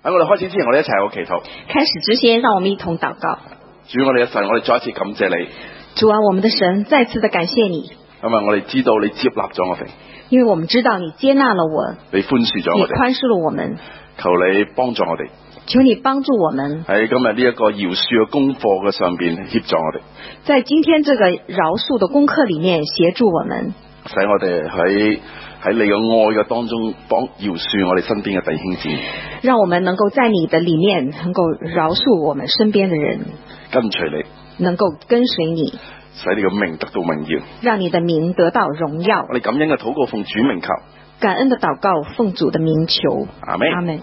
喺我哋開始之前，我哋一齊有個祈禱。 開始之前，讓我們一同禱告。 主，我哋嘅神，我哋再一次感謝你。 主啊，我們的神再次的感謝你， 因為我哋知道你接納咗我哋， 因為我們知道你接納了我， 你寬恕咗你我哋， 寬恕了我們， 求你幫助我哋求你幫助我們喺今日呢一個饒恕嘅功課嘅上邊協助我哋， 在今天這個饒恕的功課裡面協助我們， 使我哋喺你嘅愛嘅當中幫饒恕我哋身邊嘅弟兄姊妹， 讓我們能夠在你的裡面能夠饒恕我們身邊的人， 跟隨你， 能夠跟隨你， 使你嘅名得到榮耀， 讓你的名得到榮耀。 我哋感恩嘅禱告奉主名求， 感恩的禱告奉主的名求， 阿們。 阿們。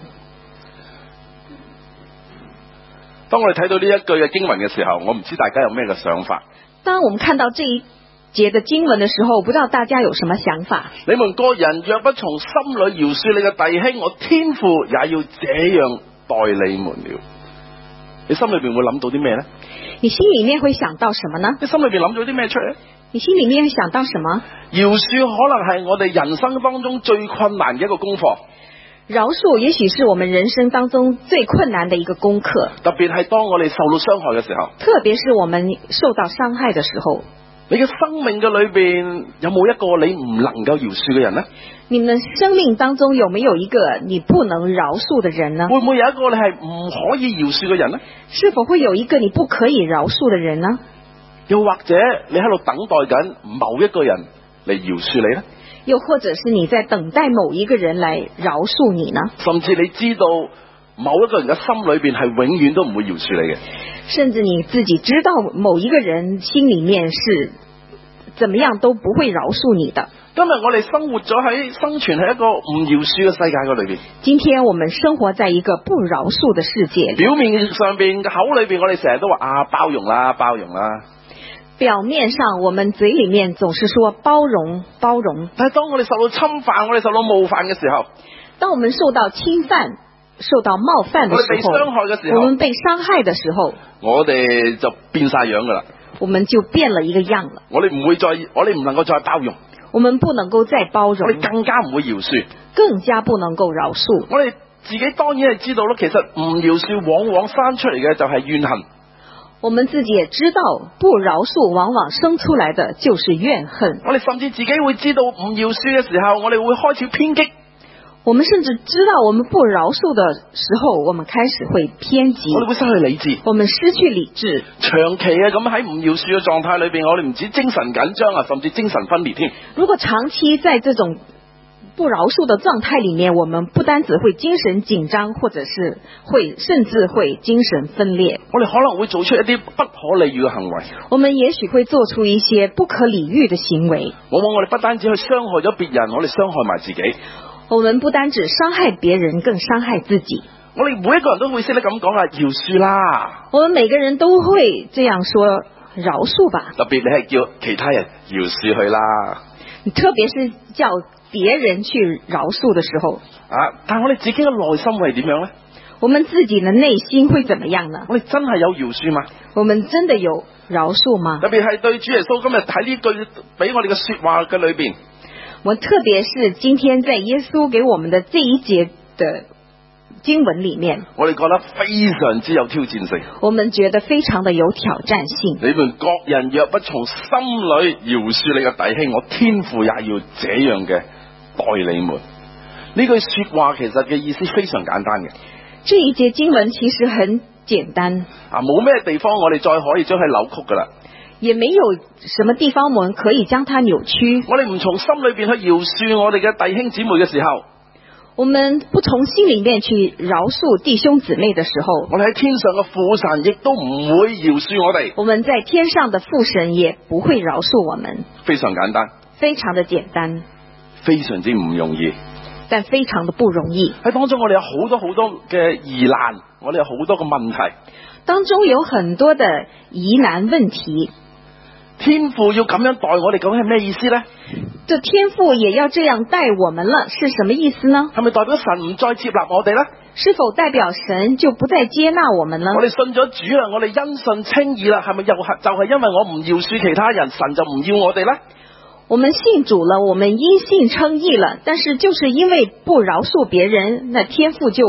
當我哋睇到呢一句嘅經文嘅時候，我唔知大家有咩嘅想法。 當我們看到這一節的經文的時候，不知道大家有什麼想法？ 你們個人若不從心裏饒恕你嘅弟兄，我天父也要這樣待你們了。你心裏邊會諗到啲咩呢？ 你心裡面會想到什麼呢？ 你心裏邊諗到啲咩出嚟？ 你心裡面會想到什麼？ 饒恕可能係我哋人生當中最困難嘅一個功課。 饒恕也許是我們人生當中最困難的一個功課， 特別係當我哋受到傷害嘅時候， 特別是我們受到傷害的時候， 你嘅生命嘅裏邊有冇一個你唔能夠饒恕嘅人呢？ 你們生命當中有沒有一個你不能饒恕的人呢？ 會唔會有一個你係唔可以饒恕嘅人呢？ 是否會有一個你不可以饒恕的人呢？ 又或者你喺度等待緊某一個人嚟饒恕你呢？ 又或者是你在等待某一個人來饒恕你呢？ 甚至你知道某一個人嘅心裏邊係永遠都唔會饒恕你嘅， 甚至你自己知道某一個人心裡面是怎麼樣都不會饒恕你的。 今日我哋生存喺一個唔饒恕嘅世界嘅裏邊。 今天我們生活在一個不饒恕的世界裡。 表面上邊口裏邊我哋成日都話包容啦，包容啦。 表面上我們嘴裡面總是說包容包容， 但係當我哋受到侵犯，我哋受到冒犯嘅時候， 當我們受到侵犯、受到冒犯的時候， 我哋被傷害嘅時候， 我們被傷害的時候， 我哋就變晒樣噶啦， 我們就變了一個樣了。 我哋唔能夠再包容， 我們不能夠再包容， 我哋更加唔會饒恕， 更加不能夠饒恕。 我哋自己當然係知道咯，其實唔饒恕往往生出嚟嘅就係怨恨。 我們自己也知道，不饒恕往往生出來的就是怨恨。 我哋甚至自己會知道唔饒恕嘅時候，我哋會開始偏激。 我們甚至知道我們不饒恕的時候，我們開始會偏激。 我哋會失去理智， 我們失去理智。 長期咁喺唔饒恕嘅狀態裏邊，我哋唔止精神緊張啊，甚至精神分裂添。 如果長期在這種不饒恕的狀態裡面，我們不單只會精神緊張，或者是甚至會精神分裂。 我哋可能會做出一啲不可理喻嘅行為。 我們也許會做出一些不可理喻的行為。 往往我哋不單止去傷害咗別人，我哋傷害埋自己。 我們不單止傷害別人，更傷害自己。 我哋每一個人都會識得咁講饒恕啦。 我們每個人都會這樣說，饒恕吧。 特別你係叫其他人饒恕佢啦。 特別是叫別人去饒恕的時候， 但係我哋自己嘅內心會係點樣呢？ 我們自己的內心會怎麼樣呢？ 我哋真係有饒恕嗎？ 我們真的有饒恕嗎？ 特別係對主耶穌今日睇呢句俾我哋嘅說話嘅裏邊， 我特別是今天在耶穌給我們的這一節的經文裡面， 我哋覺得非常之有挑戰性。 我們覺得非常的有挑戰性。 你們各人若不從心裏饒恕你嘅弟兄，我天父也要這樣嘅待你們。呢句說話其實嘅意思非常簡單嘅。 這一節經文其實很簡單， 冇咩地方我哋再可以將佢扭曲噶啦， 也沒有什麼地方我們可以將它扭曲。 我哋唔從心裏邊去饒恕我哋嘅弟兄姊妹嘅時候， 我們不從心裡面去饒恕弟兄姊妹的時候， 我哋喺天上嘅父神亦都唔會饒恕我哋。 我們在天上的父神也不會饒恕我們。 非常簡單， 非常的簡單， 非常之唔容易， 但非常的不容易。 喺當中我哋有好多嘅疑難，我哋有好多嘅問題。 當中有很多的疑難問題。 天父要咁樣待我哋，究竟係咩意思呢？ 這天父也要這樣待我們了，是什麼意思呢？ 係咪代表神唔再接納我哋呢？ 是否代表神就不再接納我們呢？ 我哋信咗主啦，我哋因信稱義啦，係咪就係因為我唔饒恕其他人，神就唔要我哋呢？ 我們信主了，我們因信稱義了，但是就是因為不饒恕別人，那天父就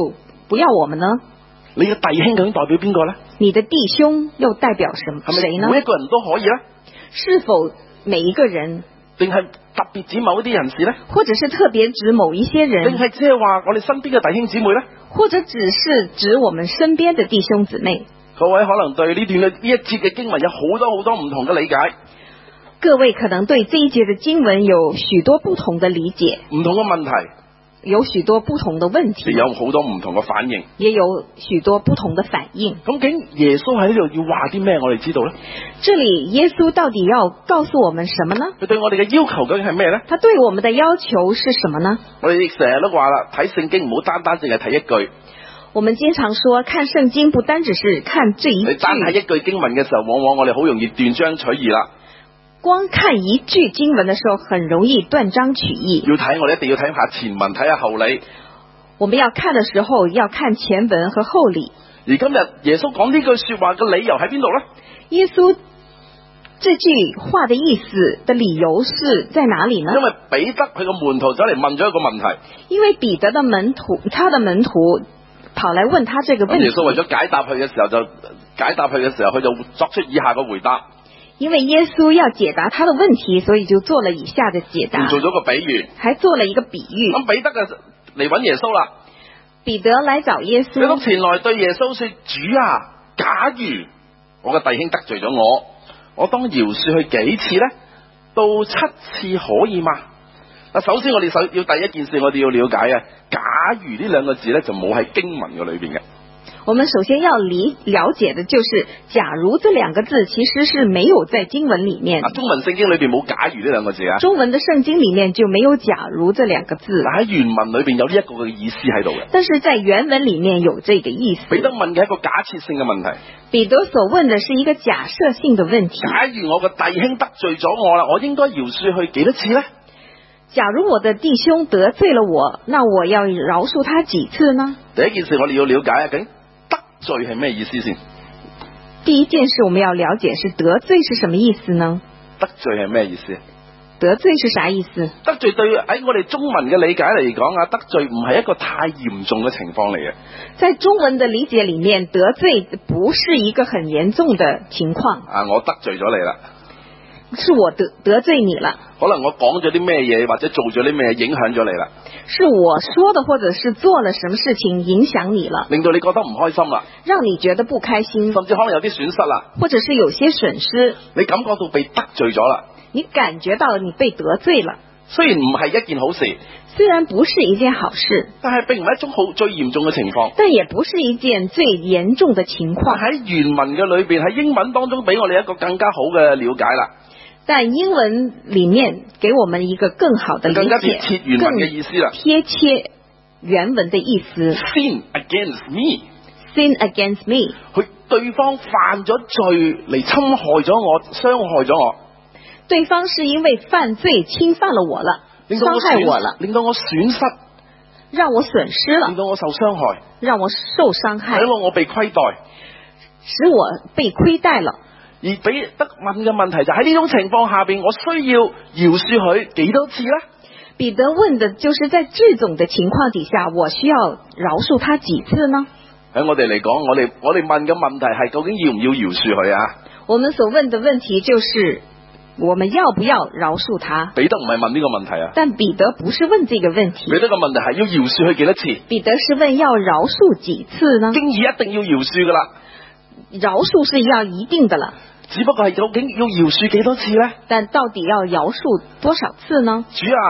不要我們呢？ 你嘅弟兄究竟代表邊個呢？ 你的弟兄又代表什麼？誰呢？ 係咪每一個人都可以呢？ 是否每一個人？ 定係特別指某一啲人士呢？ 或者是特別指某一些人？ 定係只係話我哋身邊嘅弟兄姊妹呢？ 或者只是指我們身邊的弟兄姊妹？ 各位可能對呢段嘅呢一節嘅經文有好多唔同嘅理解。 各位可能對這一節的經文有許多不同的理解， 唔同嘅問題， 有許多不同的問題， 有好多唔同嘅反應， 也有許多不同的反應。 究竟耶穌喺呢度要話啲咩？我哋知道呢？ 這裡耶穌到底要告訴我們什麼呢？ 佢對我哋嘅要求究竟係咩呢？ 他對我們的要求是什麼呢？ 我哋成日都話啦，睇聖經唔好單單淨係睇一句。 我們經常說，看聖經不單只是看這一句。 你單睇一句經文嘅時候，往往我哋好容易斷章取義啦。 光看一句經文的時候，很容易斷章取義。 要睇，我哋一定要睇下前文，睇下後理。 我們要看的時候，要看前文和後理。 而今日耶穌講呢句說話嘅理由喺邊度呢？ 耶穌這句話的意思的理由是在哪裡呢？ 因為彼得佢個門徒走嚟問咗一個問題。 因為彼得的門徒，他的門徒跑來問他這個問題。 耶穌為咗解答佢嘅時候，佢就作出以下嘅回答。 因為耶穌要解答他的問題，所以就做了以下的解答， 做咗個比喻， 還做了一個比喻。 咁彼得就嚟揾耶穌啦。 彼得來找耶穌， 彼得前來對耶穌說：主啊，假如我嘅弟兄得罪咗我當饒恕佢幾次呢？到7次可以嗎？嗱，首先我哋要第一件事，我哋要了解啊，假如呢兩個字呢，就冇喺經文嘅裏邊嘅。 我們首先要了解的就是假如這兩個字其實是沒有在經文裏面。 中文聖經裏邊冇假如呢兩個字啊。 中文的聖經裏面就沒有假如這兩個字。 喺原文裏邊有呢一個嘅意思喺度嘅。 但是在原文裏面有這個意思。 彼得問嘅一個假設性嘅問題。 彼得所問的是一個假設性的問題。 假如我嘅弟兄得罪咗我啦，我應該饒恕佢幾多次呢？ 假如我的弟兄得罪了我，那我要饒恕他幾次呢？ 第一件事我哋要了解究竟得罪係咩意思先？ 第一件事我們要了解是得罪是什麼意思呢？ 得罪係咩意思？ 得罪是啥意思？ 得罪對喺我哋中文嘅理解嚟講啊，得罪唔係一個太嚴重嘅情況嚟嘅。 在中文的理解裏面，得罪不是一個很嚴重的情況。 我得罪咗你啦， 是我得罪你了。 可能我講咗啲咩嘢，或者做咗啲咩嘢影響咗你啦。 是我說的，或者是做了什麼事情影響你了， 令到你覺得唔開心啦， 讓你覺得不開心， 甚至可能有啲損失啦， 或者是有些損失， 你感覺到被得罪咗啦， 你感覺到你被得罪了。 雖然唔係一件好事， 雖然不是一件好事， 但係並唔係一種最嚴重嘅情況， 但也不是一件最嚴重的情況。 喺原文嘅裏邊，喺英文當中俾我哋一個更加好嘅了解啦。 但英文裏面給我們一個更好的理解， 更加貼切原文嘅意思啦。 貼切原文的意思。 Sin against me. Sin against me. 佢對方犯咗罪嚟侵害咗我，傷害咗我。 對方是因為犯罪侵犯了我了，傷害我了， 令到我損失， 讓我損失了， 令到我受傷害， 讓我受傷害， 使我被虧待， 使我被虧待了。 而彼得問嘅問題就喺呢種情況下邊，我需要饒恕佢幾多次呢？ 彼得問的就是在這種的情況底下，我需要饒恕他幾次呢？ 喺我哋嚟講，我哋問嘅問題係究竟要唔要饒恕佢啊？ 我們所問的問題就是我們要不要饒恕他？ 彼得唔係問呢個問題啊， 但彼得不是問這個問題。 彼得嘅問題係要饒恕佢幾多次？ 彼得是問要饒恕幾次呢？ 經已一定要饒恕噶啦， 饒恕是要一定的了。 只不過係究竟要饒恕幾多次呢？ 但到底要饒恕多少次呢？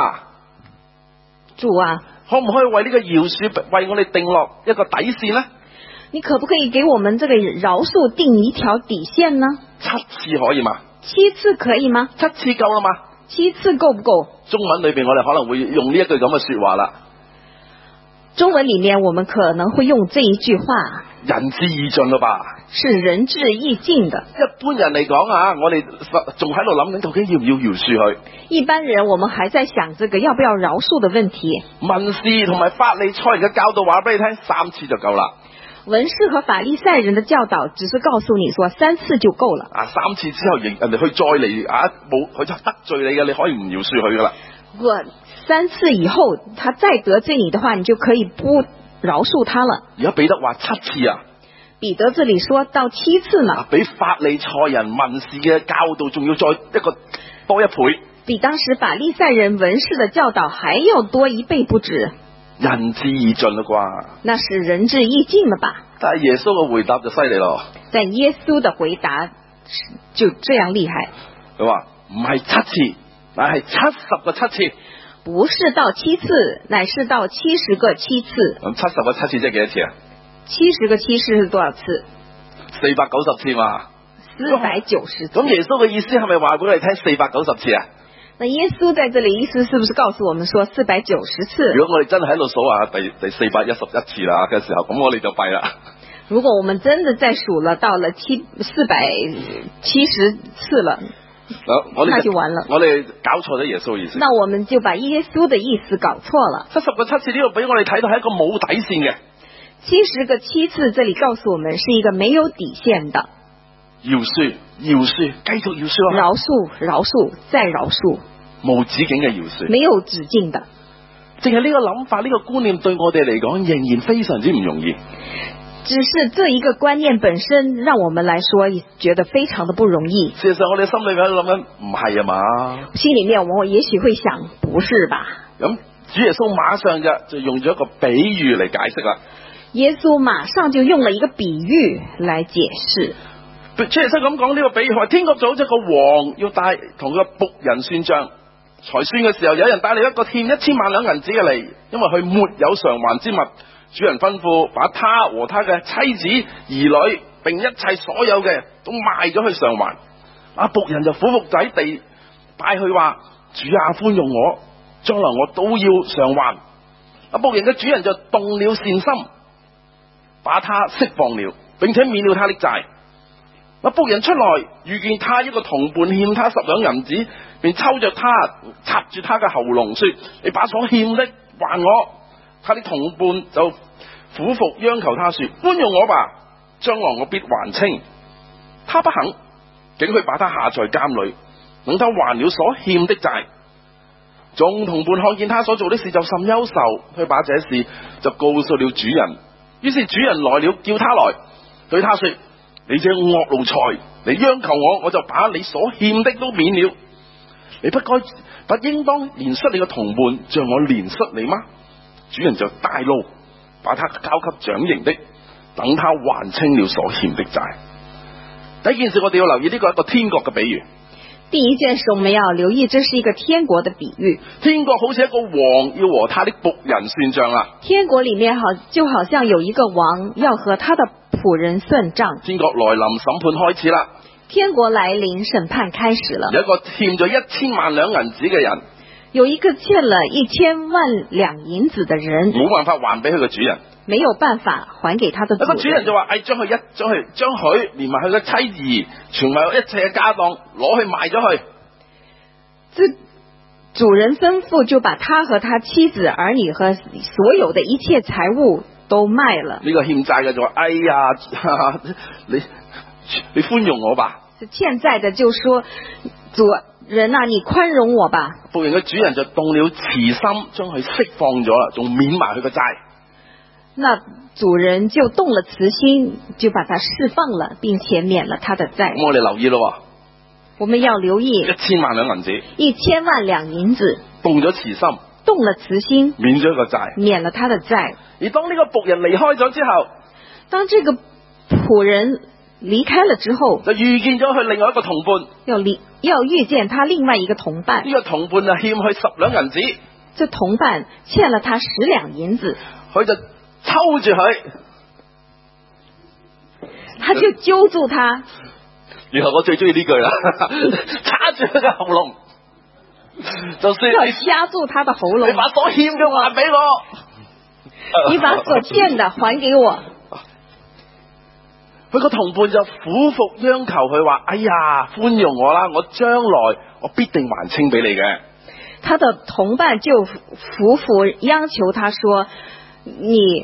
主啊， 可唔可以為呢個饒恕為我哋定落一個底線呢？ 你可不可以給我們這個饒恕定一條底線呢 ？7次可以嗎 ？7次可以嗎 ？7次夠啦嘛 ？7次夠不夠？ 中文裏邊我哋可能會用呢一句咁嘅說話啦。 中文裏面我們可能會用這一句話， 仁至義盡啦吧？ 是仁至義盡的。 一般人嚟講啊，我哋仲喺度諗緊究竟要唔要饒恕佢。 一般人我們還在想這個要不要饒恕的問題。 文士同埋法利賽人嘅教導話俾你聽，3次就夠啦。 文士和法利賽人的教導只是告訴你說3次就夠了。 3次之後人哋去再嚟佢就得罪你嘅，你可以唔饒恕佢噶啦。 3次以後他再得罪你的話，你就可以不饒恕他了。 而家彼得話7次啊， 彼得這裏說到7次呢， 比法利賽人文士嘅教導仲要再多一倍， 比當時法利賽人文士的教導還要多1倍不止。 仁至義盡啦啩？ 那是仁至義盡了吧？ 但係耶穌嘅回答就犀利咯。 但耶穌的回答就這樣厲害。 佢話唔係7次，乃係70個7次。 不是到7次，乃是到70個7次。 咁70個7次即係幾多次啊 ？70個7次是多少次 ？490次嘛。 490次。 咁耶穌嘅意思係咪話俾我哋聽490次啊？ 那耶穌在這裏意思是不是告訴我們說490次？ 如果我哋真係喺度數下第411次啦嘅時候，咁我哋就弊啦。 如果我們真的在數了到了470次了，那就完了。 我哋搞錯咗耶穌意思。 那我們就把耶穌的意思搞錯了。 70個7次呢度俾我哋睇到係一個冇底線嘅。 70個7次，這裏告訴我們是一個沒有底線的。 饒恕，繼續饒恕啊！ 饒恕，再饒恕， 無止境嘅饒恕， 沒有止境的。 淨係呢個諗法，呢個觀念對我哋嚟講仍然非常之唔容易。 只是這一個觀念本身，讓我們來說覺得非常的不容易。 事實上，我哋心裏面喺度諗緊，唔係啊嘛？ 心裏面我也許會想，不是吧？ 咁主耶穌馬上就用咗一個比喻嚟解釋啦。 耶穌馬上就用了一個比喻來解釋。 主耶穌咁講呢個比喻，話天國就好似個王要帶同個僕人算賬，才算嘅時候，有人帶嚟一個欠1000萬兩銀子嘅嚟，因為佢沒有償還之物。主人吩咐把他和他嘅妻子、兒女，並一切所有嘅都賣咗去償還。僕人就俯伏在地拜佢話：主啊，寬容我，將來我都要償還。僕人嘅主人就動了善心，把他釋放了，並且免了他的債。僕人出來遇見他一個同伴欠他10兩銀子，便抽着他插住他嘅喉嚨說：你把所欠的還我。他的同伴就俯伏央求他說：寬容我吧，將來我必還清。他不肯，竟去把他下在監裏，等他還了所欠的債。眾同伴看見他所做的事就甚憂愁，佢把這事就告訴了主人。於是主人來了，叫他來，對他說：你這惡奴才，你央求我，我就把你所欠的都免了。你不應當憐恤你嘅同伴，像我憐恤你嗎？主人就大怒，把他交給掌刑的，等他還清了所欠的債。第一件事我哋要留意，呢個係一個天國嘅比喻。 第一件事我們要留意，這是一個天國的比喻。 天國好似一個王要和他的僕人算賬啦。 天國裏面就好像有一個王要和他的僕人算賬。 天國來臨，審判開始啦。 天國來臨，審判開始了。 有一個欠咗1000萬兩銀子嘅人， 有一個欠了1000萬兩銀子的人， 冇辦法還俾佢嘅主人， 沒有辦法還給他的主人。 個主人就話：將佢連埋佢嘅妻兒，全埋一切嘅家當攞去賣咗佢。 這主人吩咐，就把他和他妻子、兒女和所有的一切財物都賣了。 呢個欠債嘅就話：哎呀，你寬容我吧。 欠債的就說：主人啊，你寬容我吧。 僕人嘅主人就動了慈心，將佢釋放咗啦，仲免埋佢嘅債。 那主人就動了慈心，就把他釋放了，並且免了他的債。 咁我哋留意咯， 我們要留意 1000萬兩銀子 ，1000萬兩銀子， 動咗慈心， 動了慈心， 免咗個債， 免了他的債。 而當呢個僕人離開咗之後， 當這個僕人離開了之後， 就遇見咗佢另外一個同伴， 要遇見他另外一個同伴。 呢個同伴就欠佢10兩銀子， 這同伴欠了他10兩銀子， 佢就抽住佢， 他就揪住他。 然後我最中意呢句啦，叉住佢嘅喉嚨，就算要掐住他的喉嚨， 你把所欠嘅還俾我， 你把所欠的還給我。 佢個同伴就俯伏央求佢話：哎呀，寬容我啦，我將來我必定還清俾你嘅。 他的同伴就俯伏央求他說：你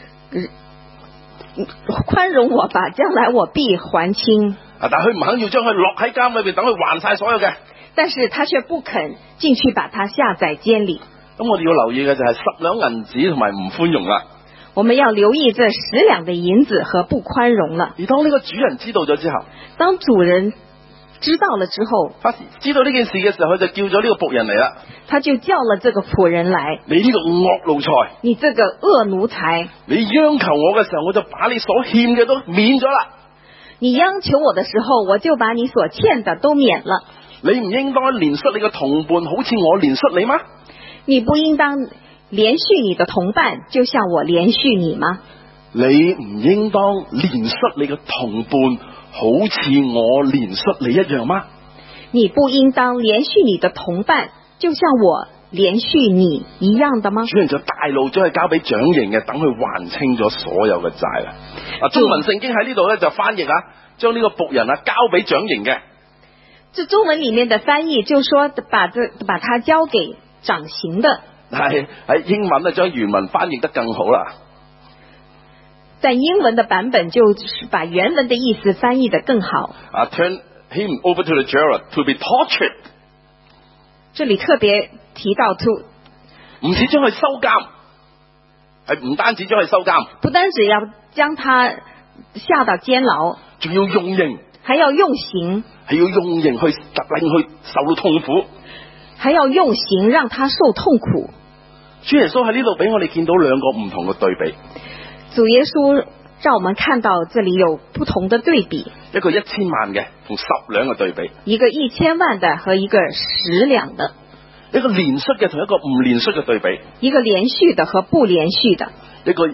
寬容我吧，將來我必還清。 但佢唔肯要將佢落喺監裏邊，等佢還晒所有嘅。 但是他卻不肯進去把他下在監裏。 咁我哋要留意嘅就係10兩銀子同埋唔寬容啦。 我們要留意這10兩的銀子和不寬容了。 而當呢個主人知道咗之後， 當主人知道了之後， 知道呢件事嘅時候，佢就叫咗呢個僕人嚟啦。 他就叫了這個僕人來， 你呢個惡奴才， 你這個惡奴才， 你央求我嘅時候，我就把你所欠嘅都免咗啦。 你央求我的時候，我就把你所欠的都免了。 你唔應該憐恤你嘅同伴，好似我憐恤你嗎？ 你不應當憐恤你的同伴，就像我憐恤你嗎？ 你唔應當憐恤你嘅同伴，好似我憐恤你一樣嗎？ 你不應當憐恤你的同伴，就像我憐恤你一樣的嗎？ 主人就大怒，將佢交俾掌刑嘅，等佢還清咗所有嘅債啦。中文聖經喺呢度咧就翻譯將呢個僕人交俾掌刑嘅。 這中文裏面的翻譯就說把他交給掌刑的。 係喺英文將原文翻譯得更好啦。 在英文的版本就是把原文的意思翻譯得更好。 Turn him over to the jailer to be tortured。 這裏特別提到 to， 唔止將佢收監，係唔單止將佢收監， 不單止要將他下到監牢， 仲要用刑， 還要用刑， 係要用刑去令佢受到痛苦， 還要用刑讓他受痛苦。 主耶穌喺呢度俾我哋見到兩個唔同嘅對比。 主耶穌讓我們看到這裏有不同的對比， 一個1000萬嘅同10兩嘅對比， 一個1000萬的和一個10兩的， 一個憐恤嘅同一個唔憐恤嘅對比， 一個連續的和不連續的， 一個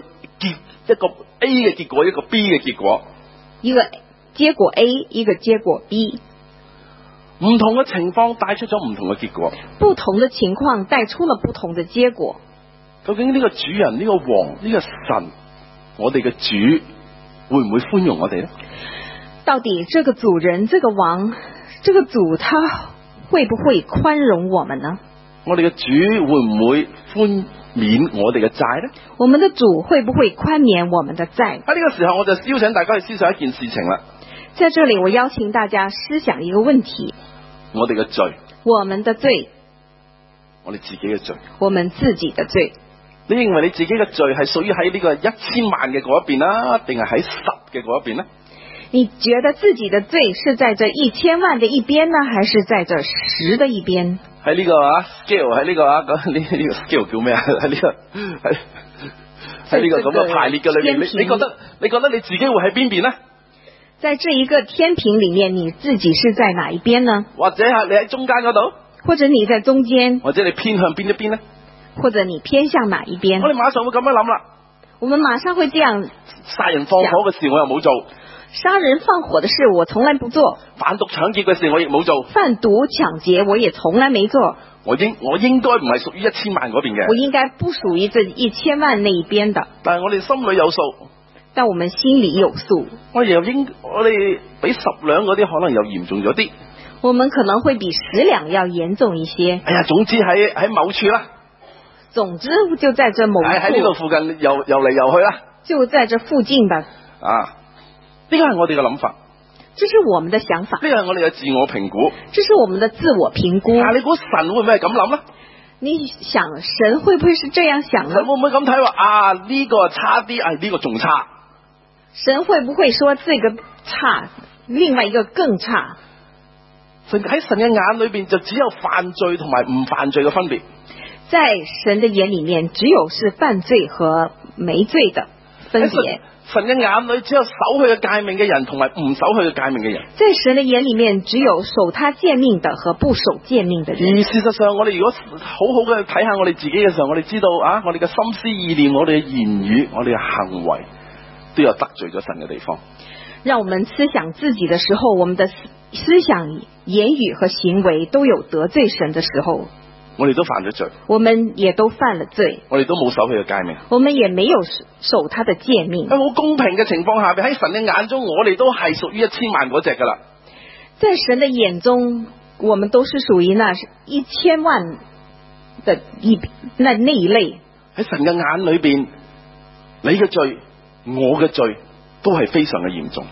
A 嘅結果，一個 B 嘅結果， 一個結果 A， 一個結果 B， 唔同嘅情況帶出咗唔同嘅結果， 不同的情況帶出了不同的結果。 究竟呢個主人、呢個王、呢個神，我哋嘅主會唔會寬容我哋呢？ 到底這個主人、這個王、這個主，他會不會寬容我們呢？ 我哋嘅主會唔會寬免我哋嘅債呢？ 我們的主會不會寬免我們的債？ 喺呢個時候，我就邀請大家去思想一件事情啦。 在這裏，我邀請大家思想一個問題： 我哋嘅罪， 我們的罪， 我哋自己嘅罪， 我們自己的罪。 你認為你自己嘅罪係屬於喺呢個1000萬嘅嗰一邊啦，定係喺10嘅嗰一邊呢？ 你覺得自己的罪是在這1000萬的一邊呢，還是在這10的一邊？ 喺呢個scale， 喺呢個呢個 scale 叫咩啊？喺呢個喺呢個咁嘅排列嘅裏面，你覺得你自己會喺邊邊呢？ 在這一個天平裏面，你自己是在哪一邊呢？ 或者係你喺中間嗰度， 或者你在中間， 或者你偏向邊一邊呢？ 或者你偏向哪一邊？ 我哋馬上會咁樣諗啦。 我們馬上會這樣： 殺人放火嘅事我又冇做， 殺人放火的事我從來不做， 販毒搶劫嘅事我亦冇做， 販毒搶劫我也從來沒做。 我應該唔係屬於1000萬嗰邊嘅， 我應該不屬於這1000萬那一邊的。 但係我哋心裏有數， 但我們心裏有數。 我哋比10兩嗰啲可能又嚴重咗啲。 我們可能會比10兩要嚴重一些。 哎呀，總之喺某處啦。 總之就在這某處， 喺呢度附近游嚟游去啦， 就在這附近的。 呢個係我哋嘅諗法， 這是我們的想法， 呢個係我哋嘅自我評估， 這是我們的自我評估。 但係你估神會唔會係咁諗咧？ 你想神會不會是這樣想呢？ 神會唔會咁睇話呢個差啲，呢個仲差？ 神會不會說這個差，另外一個更差？ 喺神嘅眼裏邊就只有犯罪同埋唔犯罪嘅分別。 在神的眼裏面，只有是犯罪和沒罪的分別。 神嘅眼裏只有守佢嘅誡命嘅人，同埋唔守佢嘅誡命嘅人。 在神的眼裏面，只有守他誡命的和不守誡命的人。 而事實上，我哋如果好好嘅睇下我哋自己嘅時候，我哋知道我哋嘅心思意念、我哋嘅言語、我哋嘅行為，都有得罪咗神嘅地方。 讓我們思想自己的時候，我們的思想、言語和行為都有得罪神的時候。 我哋都犯咗罪， 我們也都犯了罪， 我哋都冇守佢嘅誡命， 我們也沒有守他的誡命。 喺好公平嘅情況下邊，喺神嘅眼中，我哋都係屬於1000萬嗰隻噶啦。 在神的眼中，我們都是屬於那1000萬的那一類。 喺神嘅眼裏邊，你嘅罪、我嘅罪都係非常嘅嚴重。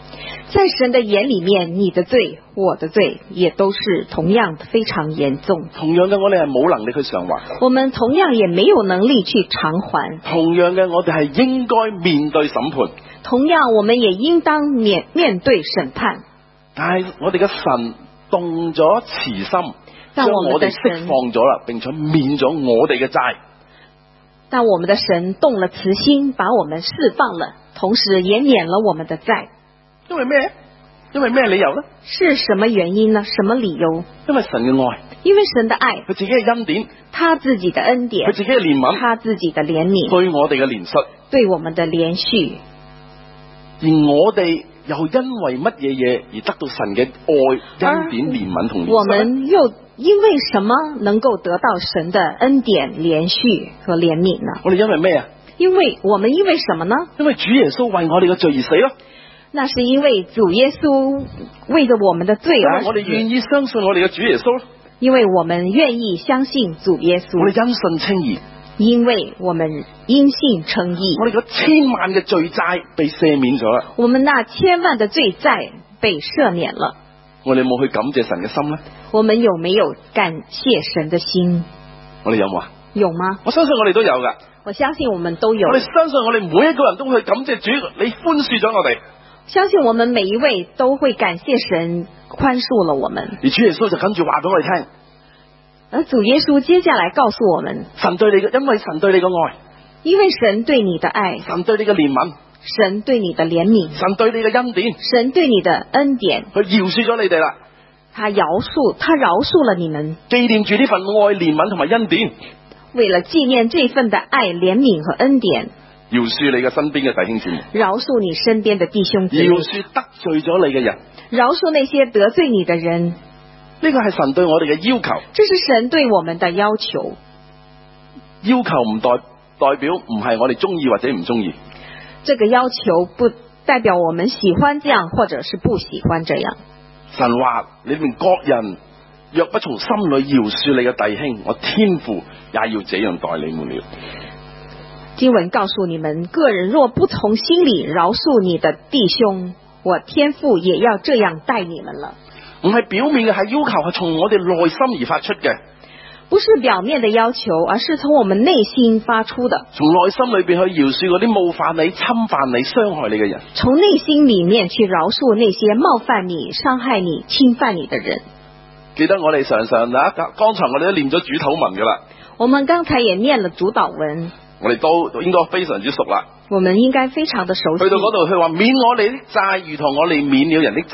在神的眼里面，你的罪、我的罪也都是同样非常严重。 同樣嘅，我哋係冇能力去償還。 我們同樣也沒有能力去償還。 同樣嘅，我哋係應該面對審判。 同樣，我們也應當面對審判。 但係我哋嘅神動咗慈心，將我哋釋放咗啦，並且免咗我哋嘅債。 但我們的神動了慈心，把我們釋放了，同時也免了我們的債。 因為咩？因為咩理由呢？ 是什麼原因呢？什麼理由？ 因為神嘅愛， 因為神的愛， 佢自己嘅恩典， 他自己的恩典， 佢自己嘅憐憫， 他自己的憐憫， 對我哋嘅憐恤， 對我們的憐恤。 而我哋又因為乜嘢嘢而得到神嘅愛、恩典、憐憫同憐恤？ 我們又因為什麼能夠得到神的恩典、憐恤和憐憫呢？ 我哋因為咩啊？ 我們因為什麼呢？ 因為主耶穌為我哋嘅罪而死咯。 那是因為主耶穌為着我們的罪而死。 我哋願意相信我哋嘅主耶穌。 因為我們願意相信主耶穌。 我哋因信稱義。 因為我們因信稱義。 我哋嗰千萬嘅罪債被赦免咗啦。 我們那千萬的罪債被赦免了。 我哋有冇去感謝神嘅心呢？ 我們有沒有感謝神的心？ 我哋有冇啊？ 有嗎？ 我相信我哋都有噶。 我相信我們都有。 我哋相信我哋每一個人都會感謝主，你寬恕咗我哋。 相信我們每一位都會感謝神寬恕了我們。 而主耶穌就跟住話俾我哋聽， 而主耶穌接下來告訴我們， 神對你嘅，因為神對你嘅愛， 因為神對你的愛， 神對你嘅憐憫， 神對你的憐憫， 神對你嘅恩典， 神對你的恩典， 佢饒恕咗你哋啦。 他饒恕了你們。 紀念住呢份愛、憐憫同埋恩典， 為了紀念這份的愛、憐憫和恩典， 饒恕你嘅身邊嘅弟兄姊妹， 饒恕你身邊的弟兄姊妹， 饒恕得罪咗你嘅人， 饒恕那些得罪你的人。 呢個係神對我哋嘅要求。 這是神對我們的要求。 要求唔代表唔係我哋中意或者唔中意。 這個要求不代表我們喜歡這樣或者是不喜歡這樣。 神話你們各人若不從心裏饒恕你嘅弟兄，我天父也要這樣待你們了。 經文告訴你們，個人若不從心裏饒恕你的弟兄，我天父也要這樣待你們了。 唔係表面嘅，係要求，係從我哋內心而發出嘅。 不是表面的要求，而是從我們內心發出的。 從內心裏邊去饒恕嗰啲冒犯你、侵犯你、傷害你嘅人。 從內心裏面去饒恕那些冒犯你、傷害你、侵犯你的人。 記得我哋常常剛才我哋都念咗主禱文噶啦。 我們剛才也念了主禱文。 我哋都應該非常之熟啦。 我們應該非常的熟悉。 去到嗰度，佢話免我哋的債，如同我哋免了人的債。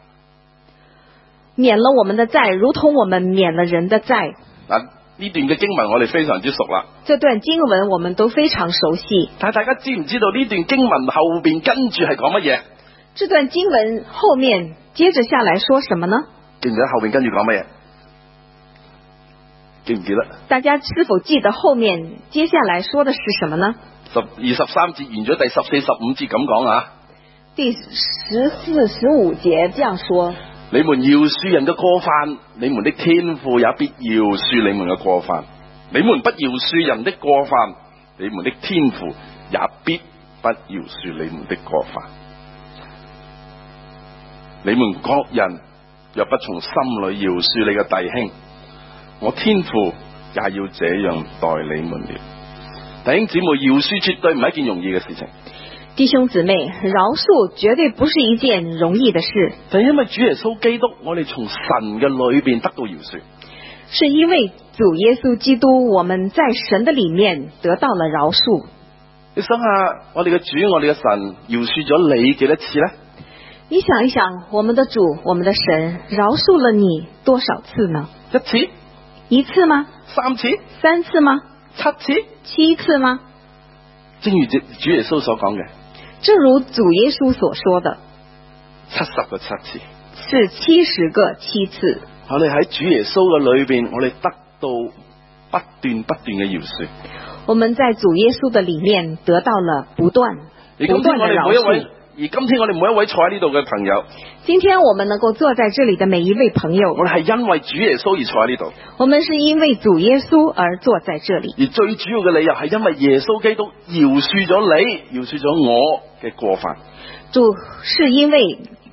免了我們的債，如同我們免了人的債。 嗱，呢段嘅經文我哋非常之熟啦。 這段經文我們都非常熟悉。 但係大家知唔知道呢段經文後邊跟住係講乜嘢？ 這段經文後面接着下來說什麼呢？ 記唔記得後邊跟住講乜嘢？記唔記得？ 大家是否記得後面接下來說的是什麼呢 ？23節完咗，第14、15節咁講啊。 第14、15節這樣說。 你們饒恕人嘅過犯，你們的天父也必饒恕你們嘅過犯；你們不饒恕人的過犯，你們的天父也必不饒恕你們的過犯。你們各人若不從心裏饒恕你嘅弟兄，我天父也要這樣待你們了。弟兄姊妹，饒恕絕對唔係一件容易嘅事情。 弟兄姊妹，饒恕絕對不是一件容易的事。 就因為主耶穌基督，我哋從神嘅裏邊得到饒恕。 是因為主耶穌基督，我們在神的裏面得到了饒恕。 你想下，我哋嘅主，我哋嘅神饒恕咗你幾多次呢？ 你想一想，我們的主，我們的神饒恕了你多少次呢？ 一次？ 一次嗎？3次？3次嗎？7次？7次嗎？ 正如主耶穌所講嘅。 正如主耶穌所說的 ，70個7次， 是70個7次。 我哋喺主耶穌嘅裏邊，我哋得到不斷嘅饒恕。 我們在主耶穌的裏面得到了不斷的饒恕。 而今天我哋每一位坐喺呢度嘅朋友， 今天我們能夠坐在這裏的每一位朋友， 我哋係因為主耶穌而坐喺呢度。 我們是因為主耶穌而坐在這裏。 而最主要嘅理由係因為耶穌基督饒恕咗你，饒恕咗我嘅過犯。 主是因為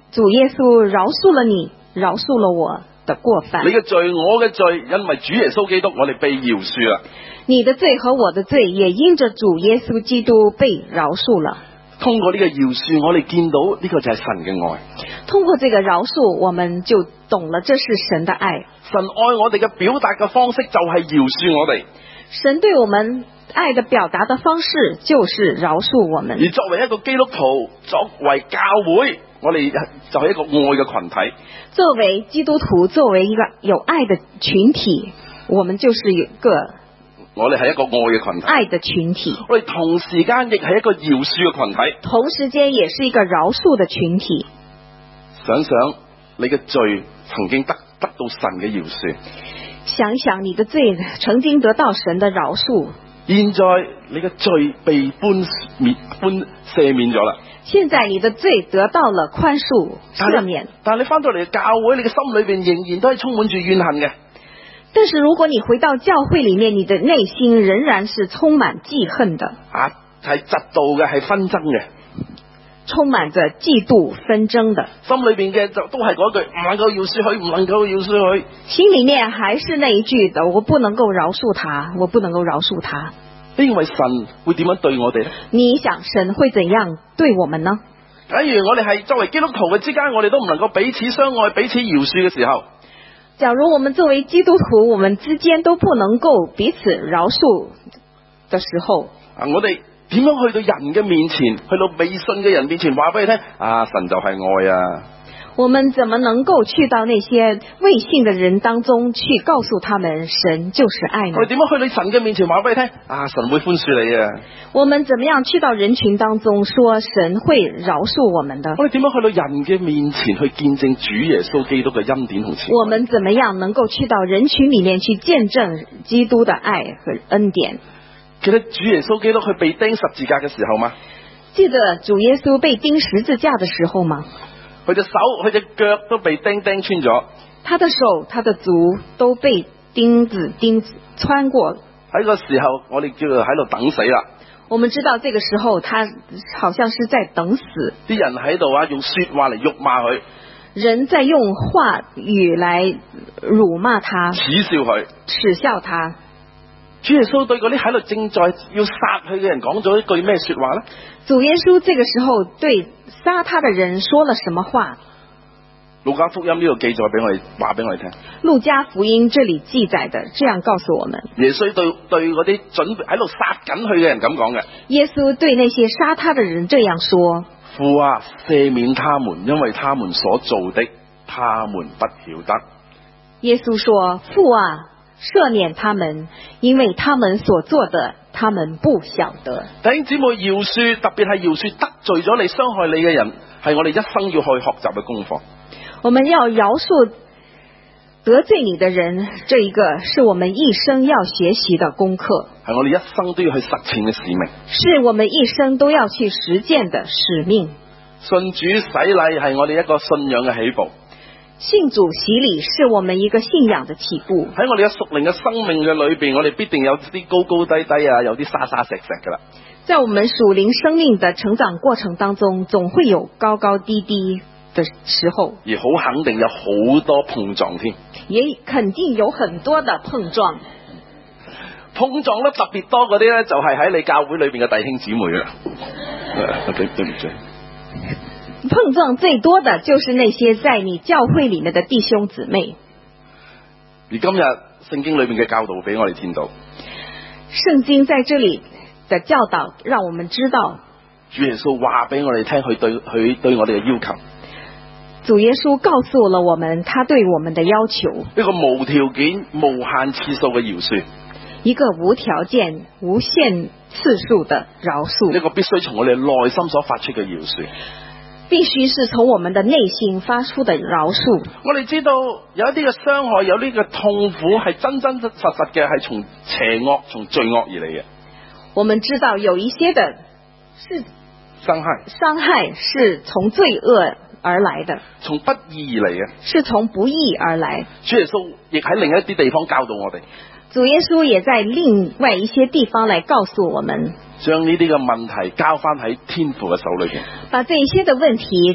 主耶穌饒恕了你，饒恕了我的過犯。 你嘅罪，我嘅罪，因為主耶穌基督，我哋被饒恕啦。 你的罪和我的罪也因着主耶穌基督被饒恕了。 通過呢個饒恕，我哋見到呢個就係神嘅愛。 通過這個饒恕，我們就懂了這是神的愛。 神愛我哋嘅表達嘅方式就係饒恕我哋。 神對我們愛的表達的方式就是饒恕我們。 而作為一個基督徒，作為教會，我哋就係一個愛嘅群體。 作為基督徒，作為一個有愛的群體，我們就是我哋係一個愛嘅群體。 愛的群體。 我哋同時間亦係一個饒恕嘅群體。 同時間也是一個饒恕的群體。 想想你嘅罪曾經得到神嘅饒恕。 想想你的罪曾經得到神的饒恕。 現在你嘅罪被赦免咗啦。 現在你的罪得到了寬恕赦免。 但係你翻到嚟教會，你嘅心裏邊仍然都係充滿住怨恨嘅。 但是如果你回到教會裏面，你的內心仍然是充滿記恨的。 係嫉妒嘅，係紛爭嘅， 充滿着嫉妒紛爭的。 心裏邊嘅就都係嗰句，唔能夠饒恕佢，唔能夠饒恕佢。 心裏面還是那一句的，我不能夠饒恕他，我不能夠饒恕他。 你認為神會點樣對我哋呢？ 你想神會怎樣對我們呢？ 假如我哋係作為基督徒嘅之間，我哋都唔能夠彼此相愛、彼此饒恕嘅時候， 假如我們作為基督徒，我們之間都不能夠彼此饒恕的時候， 我哋點樣去到人嘅面前，去到未信嘅人面前話俾你聽，神就係愛啊！ 我們怎麼能夠去到那些未信的人當中去告訴他們神就是愛呢？ 我哋點樣去到神嘅面前話俾你聽，神會寬恕你啊！ 我們怎麼樣去到人群當中說神會饒恕我們的？ 我哋點樣去到人嘅面前去見證主耶穌基督嘅恩典同慈愛？ 我們怎麼樣能夠去到人群裏面去見證基督的愛和恩典？ 記得主耶穌基督佢被釘十字架嘅時候嗎？ 記得主耶穌被釘十字架的時候嗎？ 佢隻手、佢隻腳都被釘穿咗。 他的手、他的足都被釘子穿過。 喺個時候，我哋叫做喺度等死啦。 我們知道這個時候，他好像是在等死。 啲人喺度用說話嚟辱罵佢。 人在用話語來辱罵他， 恥笑佢， 恥笑他。 主耶穌對嗰啲喺度正在要殺佢嘅人講咗一句咩說話呢？ 主耶穌這個時候對殺他的人說了什麼話？ 路加福音呢度記載俾我哋話俾我哋聽。 路加福音這裏記載的，這樣告訴我們。 耶穌對嗰啲準備喺度殺緊佢嘅人咁講嘅。 耶穌對那些殺他的人這樣說： 父啊，赦免他們，因為他們所做的，他們不曉得。 耶穌說：父啊，赦免他們，因為他們所做的，他們不曉得。 弟兄姊妹，饒恕，特別係饒恕得罪咗你、傷害你嘅人，係我哋一生要去學習嘅功課。 我們要饒恕得罪你的人，這一個是我們一生要學習的功課， 係我哋一生都要去實踐嘅使命， 是我們一生都要去實踐的使命。 信主洗禮係我哋一個信仰嘅起步。 信主洗禮是我們一個信仰的起步。 喺我哋嘅屬靈嘅生命嘅裏邊，我哋必定有啲高高低低啊，有啲沙沙石石噶啦。 在我們屬靈生命的成長過程當中，總會有高高低低的時候， 而好肯定有好多碰撞添， 也肯定有很多的碰撞。 碰撞得特別多嗰啲咧，就係喺你教會裏邊嘅弟兄姊妹啦。對唔住。 碰撞最多的就是那些在你教會裏面的弟兄姊妹。 而今日聖經裏面嘅教導俾我哋見到， 聖經在這裏的教導讓我們知道， 主耶穌話俾我哋聽佢對我哋嘅要求。 主耶穌告訴了我們他對我們的要求， 一個無條件無限次數嘅饒恕， 一個無條件無限次數的饒恕， 一個必須從我哋內心所發出嘅饒恕， 必須是從我們的內心發出的饒恕。 我哋知道有一啲嘅傷害，有呢個痛苦係真真實實嘅，係從邪惡、從罪惡而嚟嘅。 我們知道有一些的是傷害是從罪惡而來的， 從不義而嚟嘅， 是從不義而來。 主耶穌亦喺另一啲地方教導我哋， 主耶穌也在另外一些地方來告訴我們， 將呢啲嘅問題交翻喺天父嘅手裏邊， 把這一些的問題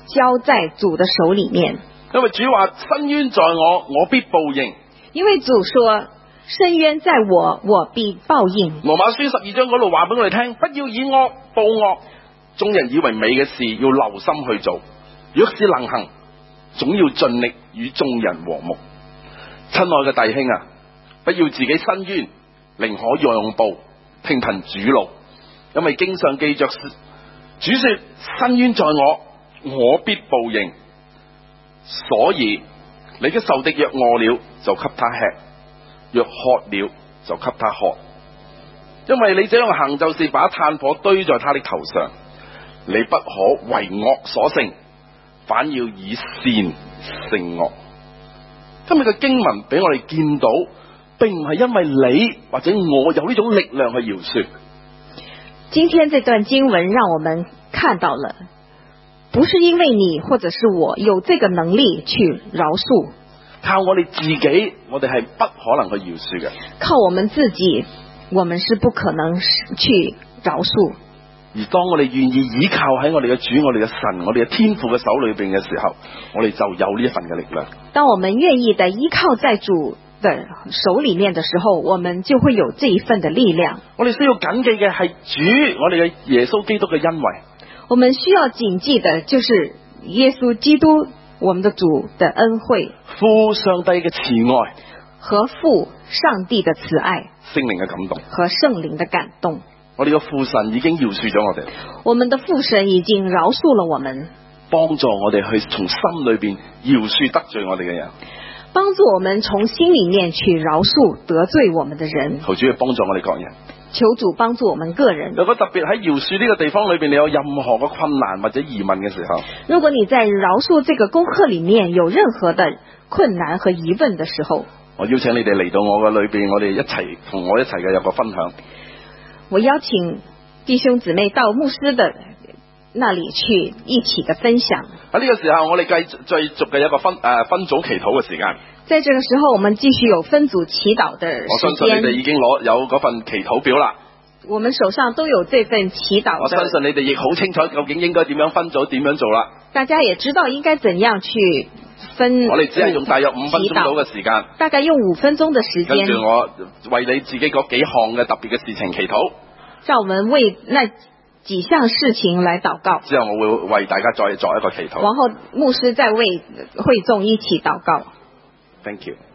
交在主的手里面。 因為主話：伸冤在我，我必報應。 因為主說：伸冤在我，我必報應。 羅馬書12章嗰度話俾我哋聽：不要以惡報惡，眾人以為美嘅事要留心去做，若是能行，總要盡力與眾人和睦。親愛嘅弟兄啊，不要自己伸冤，寧可讓步，聽憑主怒。因為經上記着主說：伸冤在我，我必報應。所以你嘅仇敵若餓了，就給他吃；若渴了，就給他喝。因為你這樣行，就是把炭火堆在他的頭上。你不可為惡所勝，反要以善勝惡。今日嘅經文俾我哋見到，並唔係因為你或者我有呢種力量去饒恕。 今天這段經文讓我們看到了，不是因為你或者是我有這個能力去饒恕， 靠我哋自己，我哋係不可能去饒恕嘅。 靠我們自己，我們是不可能去饒恕。 而當我哋願意依靠喺我哋嘅主、我哋嘅神、我哋嘅天父嘅手裏邊嘅時候，我哋就有呢一份嘅力量。 當我們願意的依靠在主的手裏面的時候，我們就會有這一份的力量。 我哋需要謹記嘅係主，我哋嘅耶穌基督嘅恩惠。 我們需要謹記的就是耶穌基督，我們的主的恩惠， 父上帝嘅慈愛和父上帝的慈愛， 聖靈嘅感動和聖靈的感動。 我哋嘅父神已經饒恕咗我哋， 我們的父神已經饒恕了我們， 幫助我哋去從心裏邊饒恕得罪我哋嘅人， 幫助我們從心裏面去饒恕得罪我們的人。 求主去幫助我哋各人。 求主幫助我們個人。 如果特別喺饒恕呢個地方裏邊，你有任何嘅困難或者疑問嘅時候， 如果你在饒恕這個功課裏面有任何的困難和疑問的時候， 我邀請你哋嚟到我嘅裏邊，我哋一齊同我一齊嘅有個分享。 我邀請弟兄姊妹到牧師的那裏去一起的分享。 喺呢個時候，我哋繼續嘅有一個分組祈禱嘅時間。 在這個時候，我們繼續有分組祈禱的時間。 我相信你哋已經有嗰份祈禱表啦。 我們手上都有這份祈禱。 我相信你哋亦好清楚究竟應該點樣分組，點樣做啦。 大家也知道應該怎樣去分。 我哋只係用大約5分鐘到嘅時間。 大概用5分鐘的時間。 跟住我為你自己嗰幾項嘅特別嘅事情祈禱。 讓我們為那幾項事情來禱告。 之後我會為大家再作一個祈禱。 然後牧師再為會眾一起禱告。 Thank you。